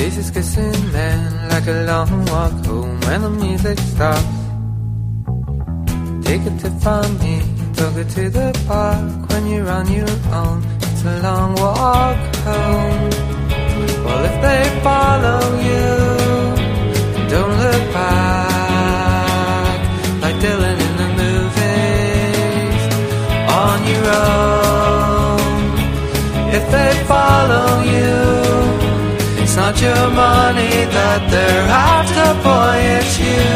Faces kissing men like a long walk home when the music stops. Take a tip from me, took it to the park. When you're on your own, it's a long walk home. Well, if they follow you, don't look back, like Dylan in the movies. On your own, if they follow you, it's not your money that they're after, boy, it's you.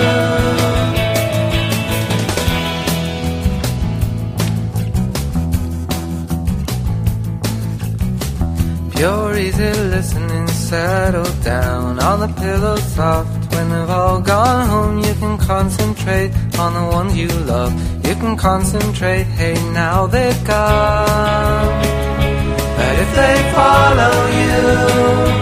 Pure easy listening, settle down on the pillow soft. When they've all gone home, you can concentrate on the ones you love. You can concentrate, hey, now they've gone. But if they follow you,